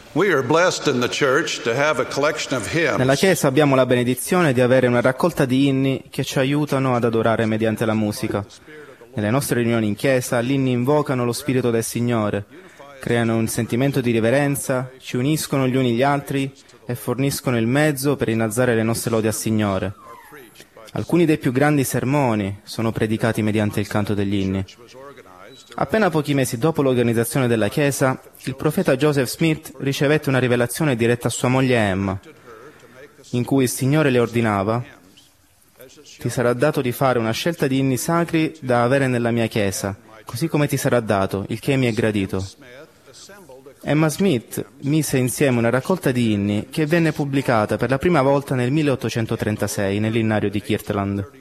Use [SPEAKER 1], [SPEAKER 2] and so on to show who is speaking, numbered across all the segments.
[SPEAKER 1] We are blessed in the church to have a collection of
[SPEAKER 2] Nella
[SPEAKER 1] hymns
[SPEAKER 2] Chiesa abbiamo la benedizione di avere una raccolta di inni che ci aiutano ad adorare mediante la musica. Nelle nostre riunioni in Chiesa, gli inni invocano lo Spirito del Signore, creano un sentimento di riverenza, ci uniscono gli uni gli altri e forniscono il mezzo per innalzare le nostre lodi al Signore. Alcuni dei più grandi sermoni sono predicati mediante il canto degli inni. Appena pochi mesi dopo l'organizzazione della Chiesa, il profeta Joseph Smith ricevette una rivelazione diretta a sua moglie Emma, in cui il Signore le ordinava: «Ti sarà dato di fare una scelta di inni sacri da avere nella mia Chiesa, così come ti sarà dato, il che mi è gradito». Emma Smith mise insieme una raccolta di inni che venne pubblicata per la prima volta nel 1836 nell'innario di Kirtland.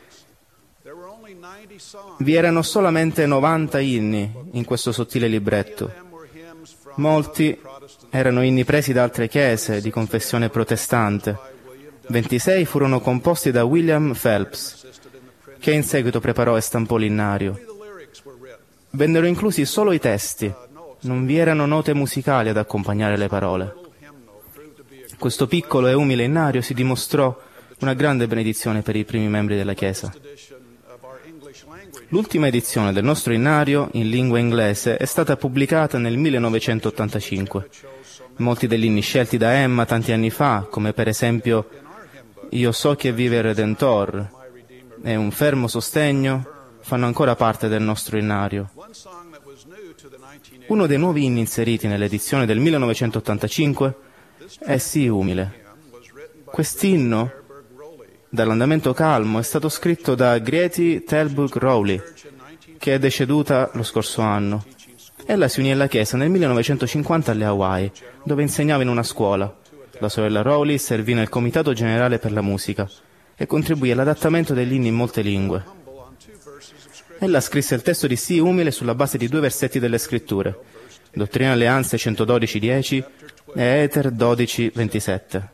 [SPEAKER 2] Vi erano solamente 90 inni in questo sottile libretto. Molti erano inni presi da altre chiese di confessione protestante. 26 furono composti da William Phelps, che in seguito preparò e stampò l'innario. Vennero inclusi solo i testi, non vi erano note musicali ad accompagnare le parole. Questo piccolo e umile innario si dimostrò una grande benedizione per i primi membri della Chiesa. L'ultima edizione del nostro innario, in lingua inglese, è stata pubblicata nel 1985. Molti degli inni scelti da Emma tanti anni fa, come per esempio «Io so che vive il Redentor» e «Un fermo sostegno», fanno ancora parte del nostro innario. Uno dei nuovi inni inseriti nell'edizione del 1985 è «Sii umile». Quest'inno, dall'andamento calmo, è stato scritto da Grete Telburg Rowley, che è deceduta lo scorso anno. Ella si unì alla Chiesa nel 1950 alle Hawaii, dove insegnava in una scuola. La sorella Rowley servì nel Comitato Generale per la Musica e contribuì all'adattamento degli inni in molte lingue. Ella scrisse il testo di Sii umile sulla base di 2 versetti delle Scritture, Dottrina e Alleanze 112:10 e Eter 12:27.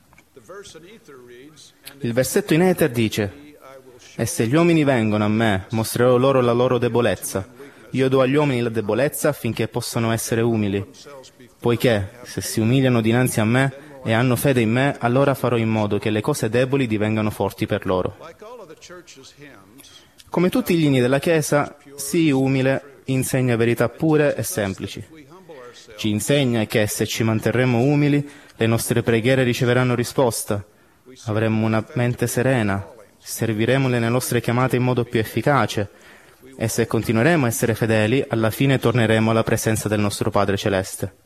[SPEAKER 2] Il versetto in Eter dice: «E se gli uomini vengono a me, mostrerò loro la loro debolezza. Io do agli uomini la debolezza affinché possano essere umili. Poiché, se si umiliano dinanzi a me e hanno fede in me, allora farò in modo che le cose deboli divengano forti per loro». Come tutti gli inni della Chiesa, Sii umile insegna verità pure e semplici. Ci insegna che se ci manterremo umili, le nostre preghiere riceveranno risposta. Avremo una mente serena, serviremo le nostre chiamate in modo più efficace e se continueremo a essere fedeli, alla fine torneremo alla presenza del nostro Padre Celeste.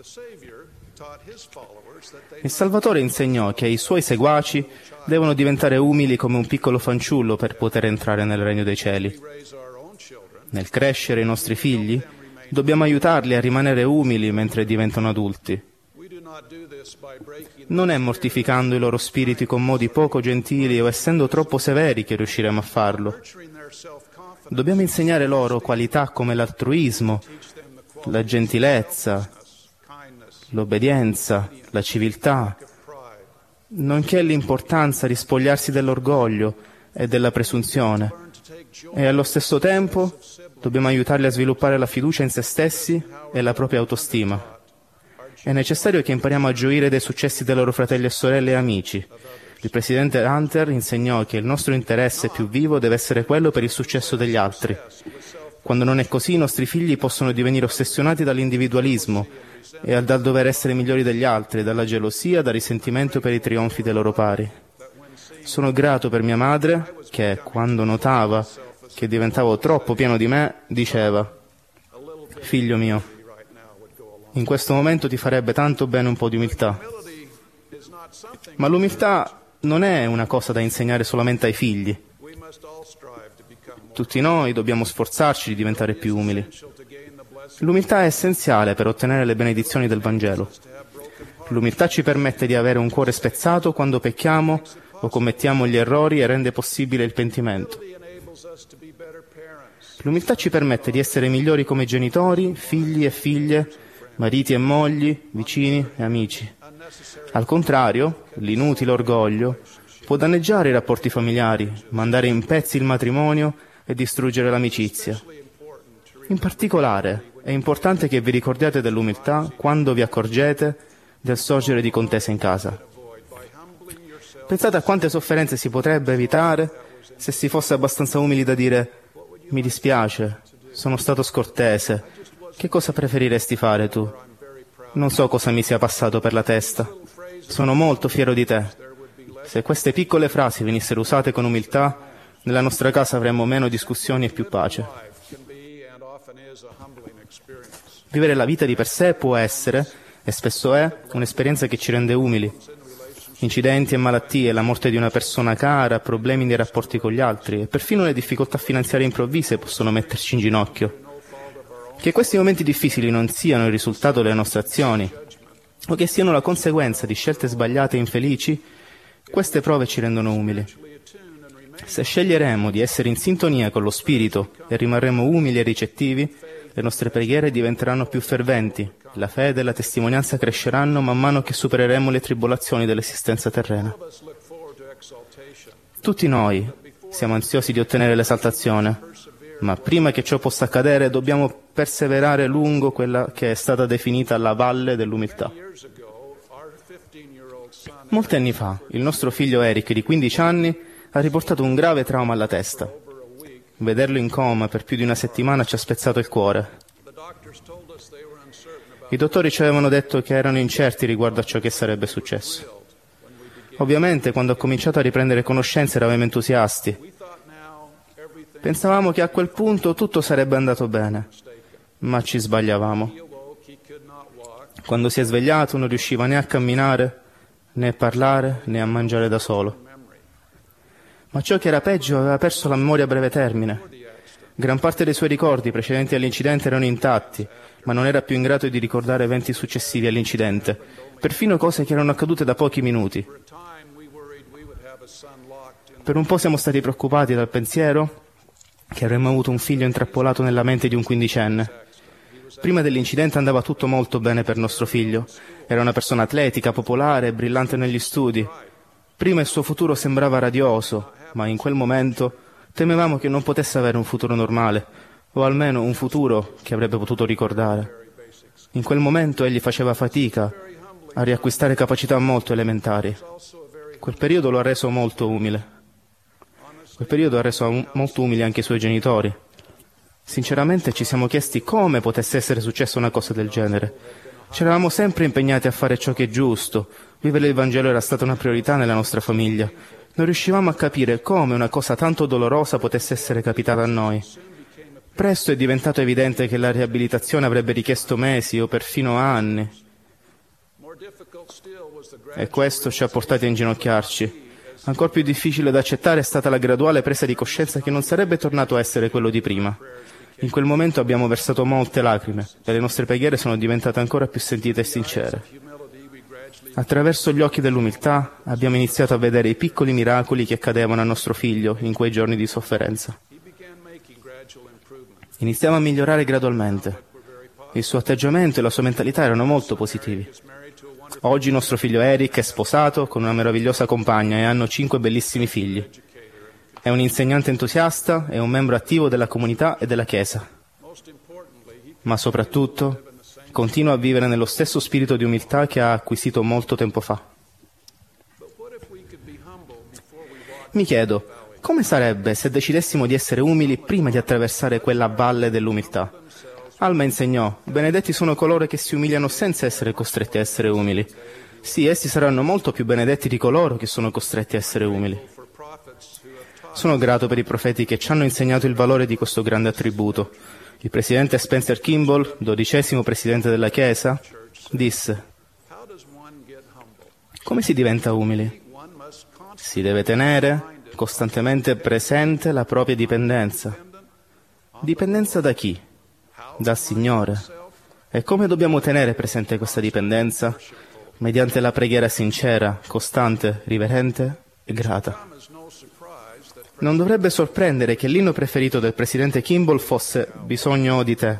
[SPEAKER 2] Il Salvatore insegnò che i suoi seguaci devono diventare umili come un piccolo fanciullo per poter entrare nel regno dei cieli. Nel crescere i nostri figli, dobbiamo aiutarli a rimanere umili mentre diventano adulti. Non è mortificando i loro spiriti con modi poco gentili o essendo troppo severi che riusciremo a farlo. Dobbiamo insegnare loro qualità come l'altruismo, la gentilezza, l'obbedienza, la civiltà, nonché l'importanza di spogliarsi dell'orgoglio e della presunzione. E allo stesso tempo dobbiamo aiutarli a sviluppare la fiducia in se stessi e la propria autostima. È necessario che impariamo a gioire dei successi dei loro fratelli e sorelle e amici. Il presidente Hunter insegnò che il nostro interesse più vivo deve essere quello per il successo degli altri. Quando non è così, i nostri figli possono divenire ossessionati dall'individualismo e dal dover essere migliori degli altri, dalla gelosia, dal risentimento per i trionfi dei loro pari. Sono grato per mia madre che, quando notava che diventavo troppo pieno di me, diceva: «Figlio mio, in questo momento ti farebbe tanto bene un po' di umiltà». Ma l'umiltà non è una cosa da insegnare solamente ai figli. Tutti noi dobbiamo sforzarci di diventare più umili. L'umiltà è essenziale per ottenere le benedizioni del Vangelo. L'umiltà ci permette di avere un cuore spezzato quando pecchiamo o commettiamo gli errori e rende possibile il pentimento. L'umiltà ci permette di essere migliori come genitori, figli e figlie, mariti e mogli, vicini e amici. Al contrario, l'inutile orgoglio può danneggiare i rapporti familiari, mandare in pezzi il matrimonio e distruggere l'amicizia. In particolare, È importante che vi ricordiate dell'umiltà quando vi accorgete del sorgere di contese in casa. Pensate a quante sofferenze si potrebbe evitare se si fosse abbastanza umili da dire: mi dispiace, sono stato scortese, che cosa preferiresti fare tu? Non so cosa mi sia passato per la testa. Sono molto fiero di te. Se queste piccole frasi venissero usate con umiltà, nella nostra casa avremmo meno discussioni e più pace. Vivere la vita di per sé può essere, e spesso è, un'esperienza che ci rende umili. Incidenti e malattie, la morte di una persona cara, problemi nei rapporti con gli altri e perfino le difficoltà finanziarie improvvise possono metterci in ginocchio. Che questi momenti difficili non siano il risultato delle nostre azioni o che siano la conseguenza di scelte sbagliate e infelici, queste prove ci rendono umili. Se sceglieremo di essere in sintonia con lo Spirito e rimarremo umili e ricettivi, le nostre preghiere diventeranno più ferventi, la fede e la testimonianza cresceranno man mano che supereremo le tribolazioni dell'esistenza terrena. Tutti noi siamo ansiosi di ottenere l'esaltazione, ma prima che ciò possa accadere dobbiamo perseverare lungo quella che è stata definita la valle dell'umiltà. Molti anni fa, il nostro figlio Eric, di 15 anni, ha riportato un grave trauma alla testa. Vederlo in coma per più di una settimana ci ha spezzato il cuore. I dottori ci avevano detto che erano incerti riguardo a ciò che sarebbe successo. Ovviamente, quando ho cominciato a riprendere conoscenza eravamo entusiasti. Pensavamo che a quel punto tutto sarebbe andato bene, ma ci sbagliavamo. Quando si è svegliato non riusciva né a camminare, né a parlare, né a mangiare da solo. Ma ciò che era peggio, aveva perso la memoria a breve termine. Gran parte dei suoi ricordi precedenti all'incidente erano intatti, ma non era più in grado di ricordare eventi successivi all'incidente, perfino cose che erano accadute da pochi minuti. Per un po' siamo stati preoccupati dal pensiero che avremmo avuto un figlio intrappolato nella mente di un quindicenne. Prima dell'incidente andava tutto molto bene per nostro figlio. Era una persona atletica, popolare, brillante negli studi. Prima il suo futuro sembrava radioso, ma in quel momento temevamo che non potesse avere un futuro normale, o almeno un futuro che avrebbe potuto ricordare. In quel momento egli faceva fatica a riacquistare capacità molto elementari. Quel periodo lo ha reso molto umile. Quel periodo ha reso molto umili anche i suoi genitori. Sinceramente ci siamo chiesti come potesse essere successa una cosa del genere. Ci eravamo sempre impegnati a fare ciò che è giusto. Vivere il Vangelo era stata una priorità nella nostra famiglia. Non riuscivamo a capire come una cosa tanto dolorosa potesse essere capitata a noi. Presto è diventato evidente che la riabilitazione avrebbe richiesto mesi o perfino anni. E questo ci ha portati a inginocchiarci. Ancora più difficile da accettare è stata la graduale presa di coscienza che non sarebbe tornato a essere quello di prima. In quel momento abbiamo versato molte lacrime e le nostre preghiere sono diventate ancora più sentite e sincere. Attraverso gli occhi dell'umiltà abbiamo iniziato a vedere i piccoli miracoli che accadevano a nostro figlio in quei giorni di sofferenza. Iniziava a migliorare gradualmente. Il suo atteggiamento e la sua mentalità erano molto positivi. Oggi nostro figlio Eric è sposato con una meravigliosa compagna e hanno 5 bellissimi figli. È un insegnante entusiasta e un membro attivo della comunità e della Chiesa. Ma soprattutto continua a vivere nello stesso spirito di umiltà che ha acquisito molto tempo fa. Mi chiedo, come sarebbe se decidessimo di essere umili prima di attraversare quella valle dell'umiltà? Alma insegnò: benedetti sono coloro che si umiliano senza essere costretti a essere umili. Sì, essi saranno molto più benedetti di coloro che sono costretti a essere umili. Sono grato per i profeti che ci hanno insegnato il valore di questo grande attributo. Il presidente Spencer Kimball, 12° presidente della Chiesa, disse: come si diventa umili? Si deve tenere costantemente presente la propria dipendenza. Dipendenza da chi? Dal Signore. E come dobbiamo tenere presente questa dipendenza? Mediante la preghiera sincera, costante, riverente e grata. Non dovrebbe sorprendere che l'inno preferito del presidente Kimball fosse Bisogno di te.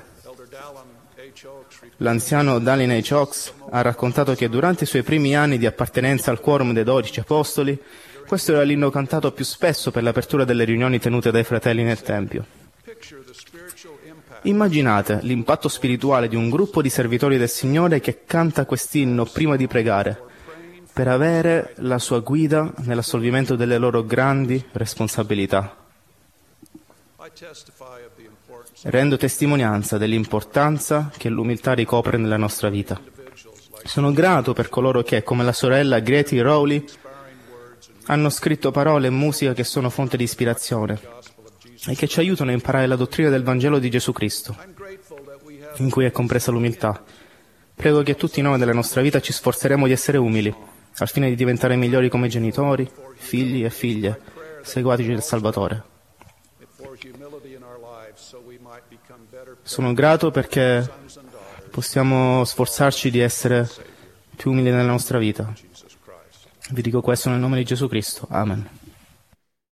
[SPEAKER 2] L'anziano Dallin H. Oaks ha raccontato che durante i suoi primi anni di appartenenza al quorum dei 12 apostoli, questo era l'inno cantato più spesso per l'apertura delle riunioni tenute dai fratelli nel Tempio. Immaginate l'impatto spirituale di un gruppo di servitori del Signore che canta quest'inno prima di pregare, per avere la sua guida nell'assolvimento delle loro grandi responsabilità. Rendo testimonianza dell'importanza che l'umiltà ricopre nella nostra vita. Sono grato per coloro che, come la sorella Greti Rowley, hanno scritto parole e musica che sono fonte di ispirazione e che ci aiutano a imparare la dottrina del Vangelo di Gesù Cristo, in cui è compresa l'umiltà. Prego che tutti noi nella nostra vita ci sforzeremo di essere umili, al fine di diventare migliori come genitori, figli e figlie, seguaci del Salvatore. Sono grato perché possiamo sforzarci di essere più umili nella nostra vita. Vi dico questo nel nome di Gesù Cristo. Amen.